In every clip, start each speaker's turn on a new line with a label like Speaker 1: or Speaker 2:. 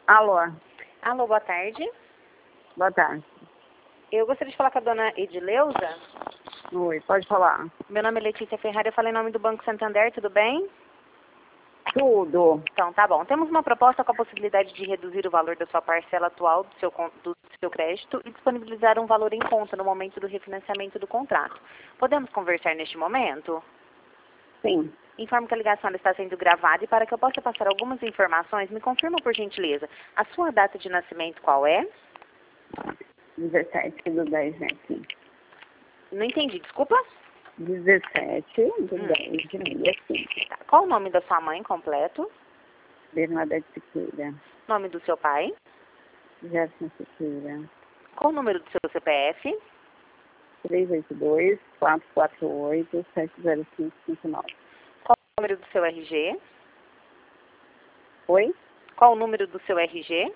Speaker 1: Alô,
Speaker 2: Alô, boa tarde.
Speaker 1: boa tarde.
Speaker 2: Eu gostaria de falar com a dona Edileuza.
Speaker 1: Oi, pode falar.
Speaker 2: Meu nome é Letícia Ferrari, eu falei em nome do Banco Santander, tudo bem?
Speaker 1: Tudo.
Speaker 2: Então, tá bom. Temos uma proposta com a possibilidade de reduzir o valor da sua parcela atual do seu crédito e disponibilizar um valor em conta no momento do refinanciamento do contrato. Podemos conversar neste momento?
Speaker 1: Sim.
Speaker 2: Informo que a ligação está sendo gravada e para que eu possa passar algumas informações, me confirma por gentileza, a sua data de nascimento qual é?
Speaker 1: 17 do 10, né? Sim.
Speaker 2: Não entendi, desculpa.
Speaker 1: 17 do 10 de 65.
Speaker 2: Tá. Qual o nome da sua mãe completo?
Speaker 1: Bernadette Siqueira.
Speaker 2: Nome do seu pai?
Speaker 1: Jéssica Siqueira.
Speaker 2: Qual o número do seu CPF?
Speaker 1: 382-448-70559.
Speaker 2: Qual o número do seu RG?
Speaker 1: Oi?
Speaker 2: Qual o número do seu RG?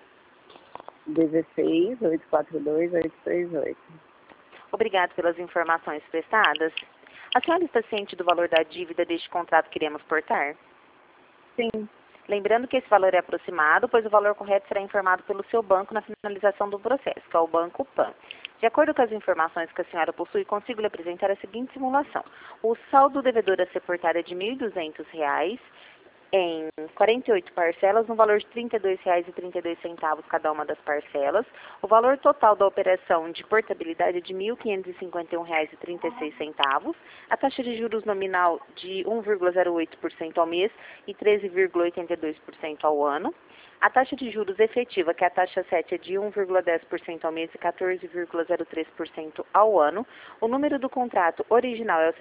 Speaker 1: 16-842-838.
Speaker 2: Obrigado pelas informações prestadas. A senhora está ciente do valor da dívida deste contrato que iremos portar?
Speaker 1: Sim.
Speaker 2: Lembrando que esse valor é aproximado, pois o valor correto será informado pelo seu banco na finalização do processo, que é o Banco Pan. De acordo com as informações que a senhora possui, consigo lhe apresentar a seguinte simulação. O saldo devedor a ser portado é de R$ 1.200 em 48 parcelas, no valor de R$ 32,32 cada uma das parcelas. O valor total da operação de portabilidade é de R$ 1.551,36. A taxa de juros nominal de 1,08% ao mês e 13,82% ao ano. A taxa de juros efetiva, que é a taxa 7, é de 1,10% ao mês e 14,03% ao ano. O número do contrato original é o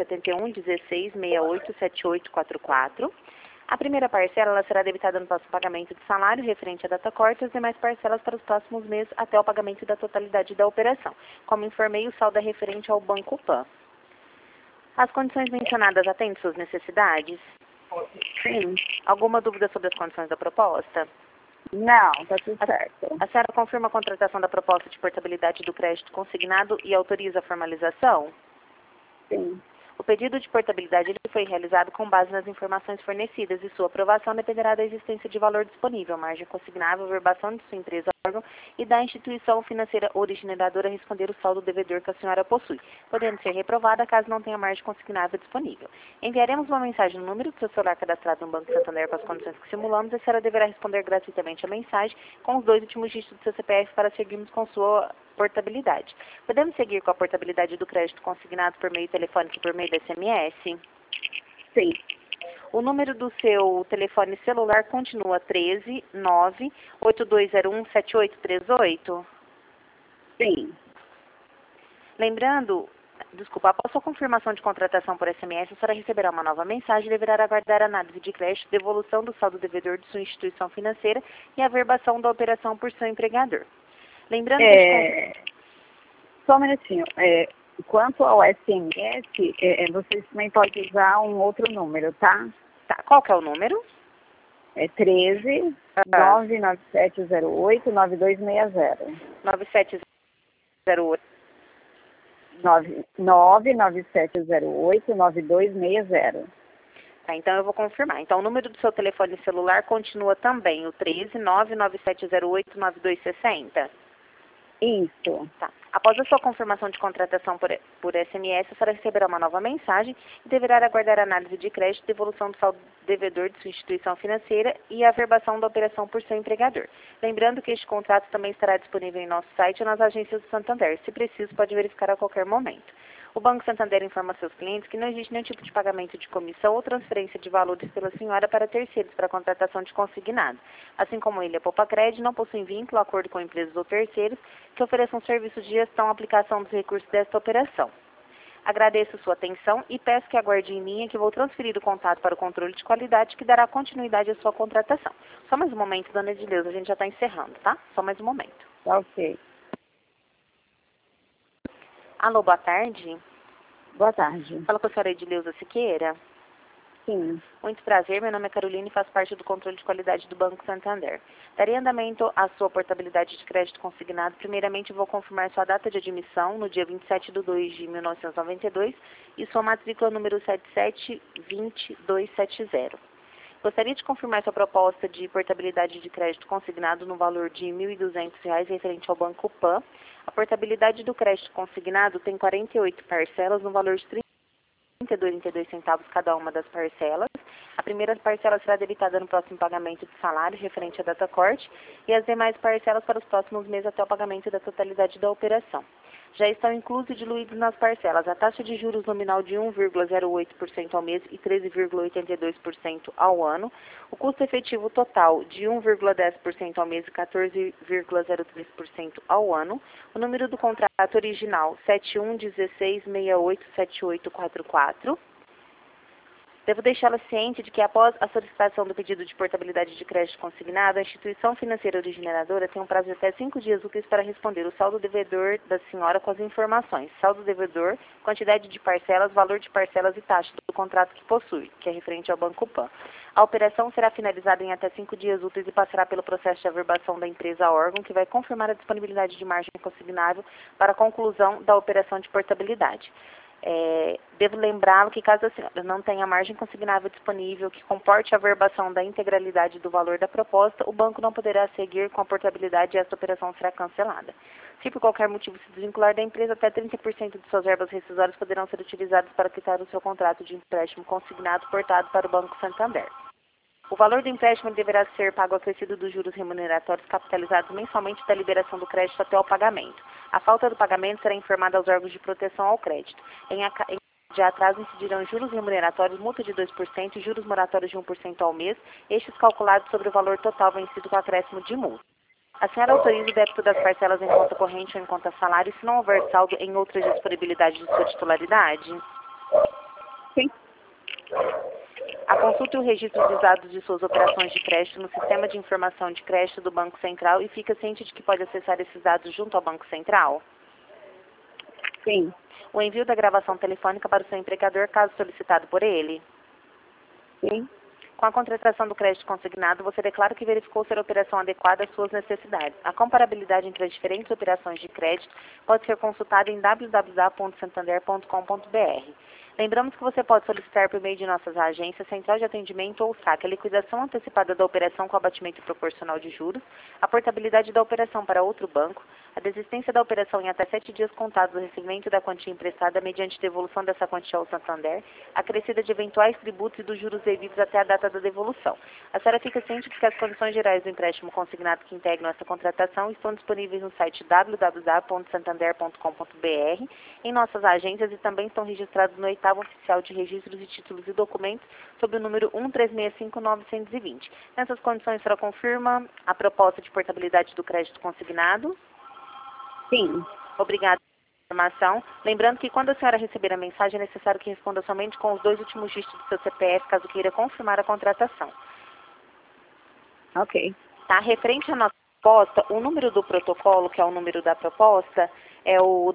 Speaker 2: 7116687844. A primeira parcela ela será debitada no próximo pagamento de salário referente à data corte e as demais parcelas para os próximos meses até o pagamento da totalidade da operação. Como informei, o saldo é referente ao Banco Pan. As condições mencionadas atendem suas necessidades?
Speaker 1: Sim.
Speaker 2: Alguma dúvida sobre as condições da proposta?
Speaker 1: Não, tá tudo certo.
Speaker 2: A senhora confirma a contratação da proposta de portabilidade do crédito consignado e autoriza a formalização?
Speaker 1: Sim.
Speaker 2: O pedido de portabilidade ele foi realizado com base nas informações fornecidas e sua aprovação dependerá da existência de valor disponível, margem consignável, verbação de sua empresa, órgão e da instituição financeira originadora responder o saldo devedor que a senhora possui, podendo ser reprovada caso não tenha margem consignável disponível. Enviaremos uma mensagem no número do seu celular cadastrado no Banco Santander com as condições que simulamos e a senhora deverá responder gratuitamente a mensagem com os 2 últimos dígitos do seu CPF para seguirmos com sua portabilidade. Podemos seguir com a portabilidade do crédito consignado por meio telefônico e por meio de SMS?
Speaker 1: Sim.
Speaker 2: O número do seu telefone celular continua 13982017838?
Speaker 1: Sim.
Speaker 2: Lembrando, após sua confirmação de contratação por SMS, a senhora receberá uma nova mensagem e deverá aguardar a análise de crédito, devolução do saldo devedor de sua instituição financeira e a averbação da operação por seu empregador. Lembrando que
Speaker 1: Só um minutinho. Quanto ao SMS, vocês também podem usar um outro número, tá?
Speaker 2: Tá, qual que é o número?
Speaker 1: É 13 99708 9260.
Speaker 2: 9708.
Speaker 1: 99708 9260.
Speaker 2: Tá, então eu vou confirmar. Então o número do seu telefone celular continua também o 13 99708 9260.
Speaker 1: Isso.
Speaker 2: Tá. Após a sua confirmação de contratação por SMS, a senhora receberá uma nova mensagem e deverá aguardar a análise de crédito, devolução do saldo devedor de sua instituição financeira e a averbação da operação por seu empregador. Lembrando que este contrato também estará disponível em nosso site ou nas agências do Santander. Se preciso, pode verificar a qualquer momento. O Banco Santander informa seus clientes que não existe nenhum tipo de pagamento de comissão ou transferência de valores pela senhora para terceiros para a contratação de consignado. Assim como ele, a Poupa Crédito não possui vínculo, acordo com empresas ou terceiros que ofereçam serviços de gestão e aplicação dos recursos desta operação. Agradeço sua atenção e peço que aguarde em linha que vou transferir o contato para o controle de qualidade que dará continuidade à sua contratação. Só mais um momento, dona Edileuza, a gente já está encerrando, tá? Só mais um momento.
Speaker 1: Tá ok.
Speaker 2: Alô, boa tarde.
Speaker 1: Boa tarde.
Speaker 2: Fala com a senhora Edileuza Siqueira.
Speaker 1: Sim.
Speaker 2: Muito prazer, meu nome é Carolina e faço parte do controle de qualidade do Banco Santander. Daria andamento à sua portabilidade de crédito consignado. Primeiramente, vou confirmar sua data de admissão no dia 27/2/1992 e sua matrícula número 7720270. Gostaria de confirmar sua proposta de portabilidade de crédito consignado no valor de R$ 1.200 referente ao Banco Pan. A portabilidade do crédito consignado tem 48 parcelas no valor de R$ 32,32 centavos cada uma das parcelas. A primeira parcela será debitada no próximo pagamento de salário referente à data corte e as demais parcelas para os próximos meses até o pagamento da totalidade da operação. Já estão inclusos e diluídos nas parcelas a taxa de juros nominal de 1,08% ao mês e 13,82% ao ano, o custo efetivo total de 1,10% ao mês e 14,03% ao ano, o número do contrato original 7116687844. Devo deixá-la ciente de que após a solicitação do pedido de portabilidade de crédito consignado, a instituição financeira originadora tem um prazo de até 5 dias úteis para responder o saldo devedor da senhora com as informações: saldo devedor, quantidade de parcelas, valor de parcelas e taxa do contrato que possui, que é referente ao Banco Pan. A operação será finalizada em até 5 dias úteis e passará pelo processo de averbação da empresa órgão, que vai confirmar a disponibilidade de margem consignável para a conclusão da operação de portabilidade. Devo lembrá-lo que caso a senhora não tenha margem consignável disponível que comporte a averbação da integralidade do valor da proposta, o banco não poderá seguir com a portabilidade e esta operação será cancelada. Se por qualquer motivo se desvincular da empresa, até 30% de suas verbas rescisórias poderão ser utilizadas para quitar o seu contrato de empréstimo consignado portado para o Banco Santander. O valor do empréstimo deverá ser pago acrescido dos juros remuneratórios capitalizados mensalmente da liberação do crédito até o pagamento. A falta do pagamento será informada aos órgãos de proteção ao crédito. Em de atraso incidirão juros remuneratórios, multa de 2% e juros moratórios de 1% ao mês, estes calculados sobre o valor total vencido com acréscimo de multa. A senhora autoriza o débito das parcelas em conta corrente ou em conta salário se não houver saldo em outras disponibilidades de sua titularidade?
Speaker 1: Sim.
Speaker 2: A consulta e o registro dos dados de suas operações de crédito no Sistema de Informação de Crédito do Banco Central e fica ciente de que pode acessar esses dados junto ao Banco Central?
Speaker 1: Sim.
Speaker 2: O envio da gravação telefônica para o seu empregador, caso solicitado por ele?
Speaker 1: Sim.
Speaker 2: Com a contratação do crédito consignado, você declara que verificou ser a operação adequada às suas necessidades. A comparabilidade entre as diferentes operações de crédito pode ser consultada em www.santander.com.br. Lembramos que você pode solicitar por meio de nossas agências, central de atendimento ou saque, a liquidação antecipada da operação com abatimento proporcional de juros, a portabilidade da operação para outro banco, a desistência da operação em até 7 dias contados do recebimento da quantia emprestada mediante devolução dessa quantia ao Santander, acrescida de eventuais tributos e dos juros devidos até a data da devolução. A senhora fica ciente de que as condições gerais do empréstimo consignado que integram essa contratação estão disponíveis no site www.santander.com.br, em nossas agências e também estão registrados no Oitavo Oficial de Registros de Títulos e Documentos, sob o número 1365920. Nessas condições, a senhora confirma a proposta de portabilidade do crédito consignado?
Speaker 1: Sim.
Speaker 2: Obrigada pela informação. Lembrando que quando a senhora receber a mensagem, é necessário que responda somente com os 2 últimos dígitos do seu CPF, caso queira confirmar a contratação.
Speaker 1: Ok.
Speaker 2: Tá? Referente à nossa proposta, o número do protocolo, que é o número da proposta, é o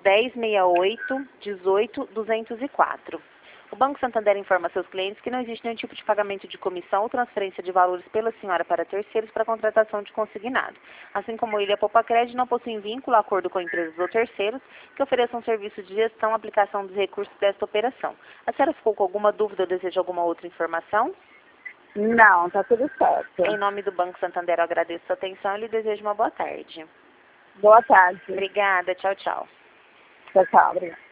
Speaker 2: 1068-18-204. O Banco Santander informa a seus clientes que não existe nenhum tipo de pagamento de comissão ou transferência de valores pela senhora para terceiros para contratação de consignado. Assim como ele, a Popacred não possui vínculo, acordo com empresas ou terceiros que ofereçam serviço de gestão e aplicação dos recursos desta operação. A senhora ficou com alguma dúvida ou deseja alguma outra informação?
Speaker 1: Não, tá tudo certo.
Speaker 2: Em nome do Banco Santander, eu agradeço a sua atenção e lhe desejo uma boa tarde.
Speaker 1: Boa tarde.
Speaker 2: Obrigada. Tchau, tchau.
Speaker 1: Tchau, tchau. Obrigada.